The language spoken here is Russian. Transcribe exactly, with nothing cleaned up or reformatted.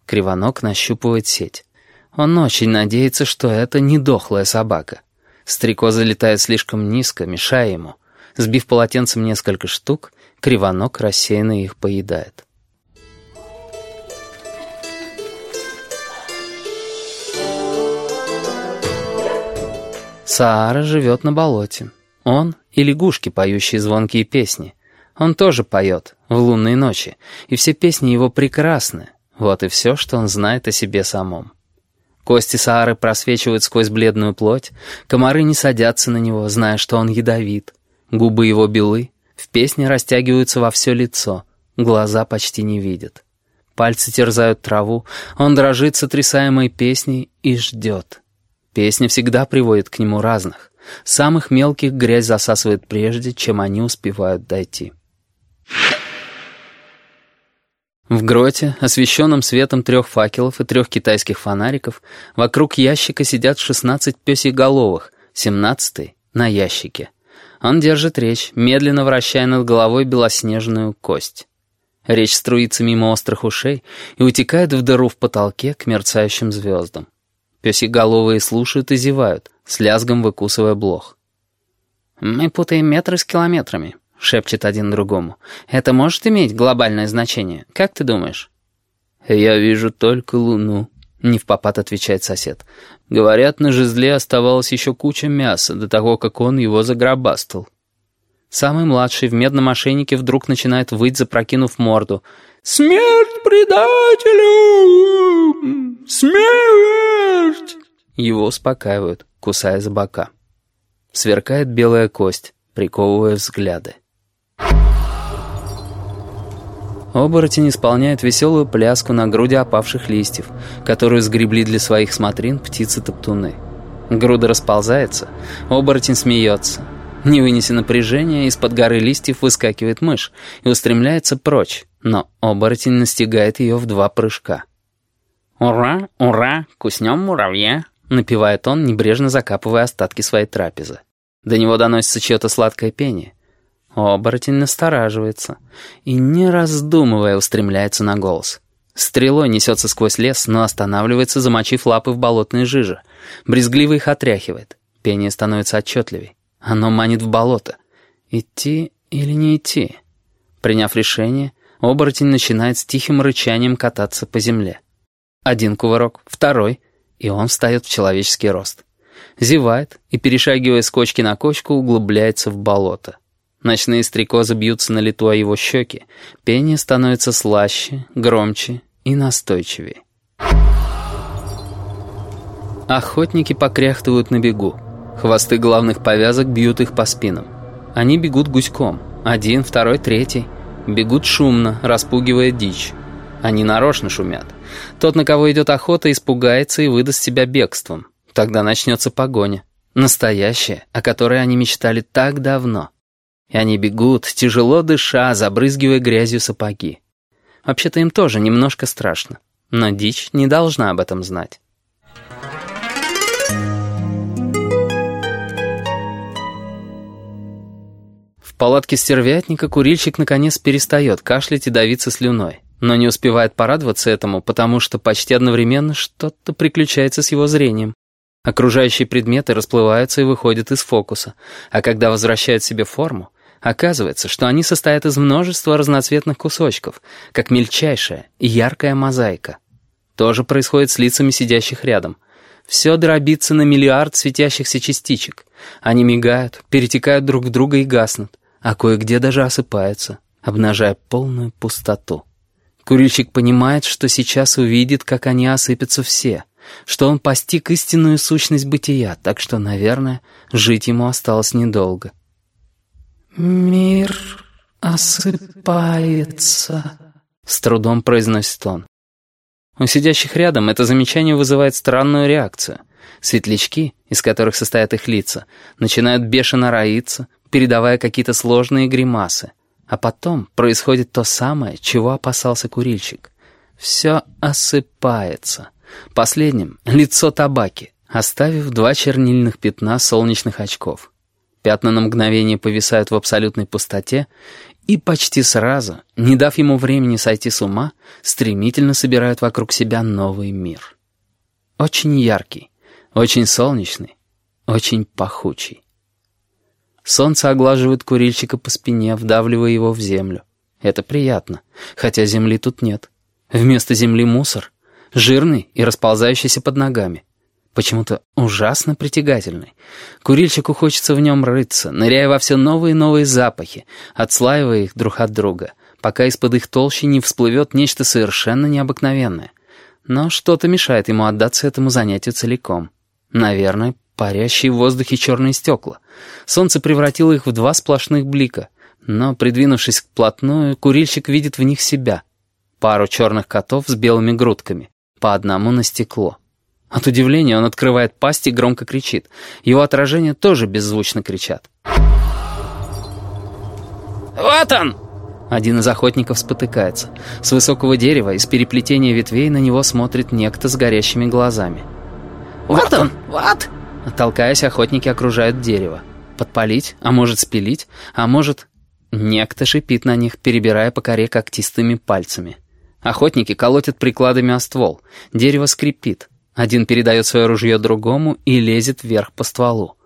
Кривоног нащупывает сеть. Он очень надеется, что это не дохлая собака. Стрекоза летает слишком низко, мешая ему. Сбив полотенцем несколько штук, Кривоног рассеянно их поедает. Саара живет на болоте. Он и лягушки, поющие звонкие песни. Он тоже поет в лунные ночи, и все песни его прекрасны. Вот и все, что он знает о себе самом. Кости Саары просвечивают сквозь бледную плоть, комары не садятся на него, зная, что он ядовит. Губы его белы, в песне растягиваются во все лицо, глаза почти не видят. Пальцы терзают траву, он дрожит сотрясаемой песней и ждет. Песня всегда приводит к нему разных. Самых мелких грязь засасывает прежде, чем они успевают дойти. В гроте, освещенном светом трех факелов и трех китайских фонариков, вокруг ящика сидят шестнадцать пёсеголовых, семнадцатый на ящике. Он держит речь, медленно вращая над головой белоснежную кость. Речь струится мимо острых ушей и утекает в дыру в потолке к мерцающим звездам. Пёсеголовые слушают и зевают, с лязгом выкусывая блох. «Мы путаем метры с километрами», — шепчет один другому. «Это может иметь глобальное значение? Как ты думаешь?» «Я вижу только луну», — невпопад отвечает сосед. «Говорят, на жезле оставалась еще куча мяса до того, как он его загробастал». Самый младший в медном ошейнике вдруг начинает выть, запрокинув морду. «Смерть предателю! Смерть!» Его успокаивают, кусая за бока. Сверкает белая кость, приковывая взгляды. Оборотень исполняет веселую пляску на груди опавших листьев, которую сгребли для своих смотрин птицы-топтуны. Груда расползается, оборотень смеется. Не вынеся напряжения, из-под горы листьев выскакивает мышь и устремляется прочь, но оборотень настигает ее в два прыжка. «Ура, ура, куснем муравья!» — напевает он, небрежно закапывая остатки своей трапезы. До него доносится чье-то сладкое пение. Оборотень настораживается и, не раздумывая, устремляется на голос. Стрелой несется сквозь лес, но останавливается, замочив лапы в болотной жиже. Брезгливо их отряхивает. Пение становится отчетливей. Оно манит в болото. Идти или не идти? Приняв решение, оборотень начинает с тихим рычанием кататься по земле. Один кувырок, второй, и он встает в человеческий рост. Зевает и, перешагивая с кочки на кочку, углубляется в болото. Ночные стрекозы бьются на лету о его щеки. Пение становится слаще, громче и настойчивее. Охотники покряхтывают на бегу. Хвосты главных повязок бьют их по спинам. Они бегут гуськом. Один, второй, третий. Бегут шумно, распугивая дичь. Они нарочно шумят. Тот, на кого идет охота, испугается и выдаст себя бегством. Тогда начнется погоня. Настоящая, о которой они мечтали так давно. И они бегут, тяжело дыша, забрызгивая грязью сапоги. Вообще-то им тоже немножко страшно. Но дичь не должна об этом знать. В палатке стервятника курильщик наконец перестает кашлять и давиться слюной, но не успевает порадоваться этому, потому что почти одновременно что-то приключается с его зрением. Окружающие предметы расплываются и выходят из фокуса, а когда возвращают себе форму, оказывается, что они состоят из множества разноцветных кусочков, как мельчайшая и яркая мозаика. То же происходит с лицами сидящих рядом. Все дробится на миллиард светящихся частичек. Они мигают, перетекают друг в друга и гаснут, а кое-где даже осыпаются, обнажая полную пустоту. Курильщик понимает, что сейчас увидит, как они осыпятся все, что он постиг истинную сущность бытия, так что, наверное, жить ему осталось недолго. «Мир осыпается», — с трудом произносит он. У сидящих рядом это замечание вызывает странную реакцию. Светлячки, из которых состоят их лица, начинают бешено роиться, передавая какие-то сложные гримасы. А потом происходит то самое, чего опасался курильщик. Все осыпается. Последним — лицо табаки, оставив два чернильных пятна солнечных очков. Пятна на мгновение повисают в абсолютной пустоте и почти сразу, не дав ему времени сойти с ума, стремительно собирают вокруг себя новый мир. Очень яркий, очень солнечный, очень пахучий. Солнце оглаживает курильщика по спине, вдавливая его в землю. Это приятно, хотя земли тут нет. Вместо земли мусор, жирный и расползающийся под ногами. Почему-то ужасно притягательный. Курильщику хочется в нем рыться, ныряя во все новые и новые запахи, отслаивая их друг от друга, пока из-под их толщи не всплывет нечто совершенно необыкновенное. Но что-то мешает ему отдаться этому занятию целиком. Наверное, парящие в воздухе черные стекла. Солнце превратило их в два сплошных блика, но, придвинувшись вплотную, курильщик видит в них себя. Пару черных котов с белыми грудками, по одному на стекло. От удивления он открывает пасть и громко кричит. Его отражения тоже беззвучно кричат. «Вот он!» Один из охотников спотыкается. С высокого дерева, из переплетения ветвей, на него смотрит некто с горящими глазами. «Вот он! Вот!» Толкаясь, охотники окружают дерево. Подпалить, а может спилить, а может... Некто шипит на них, перебирая по коре когтистыми пальцами. Охотники колотят прикладами о ствол. Дерево скрипит. Один передает свое ружье другому и лезет вверх по стволу.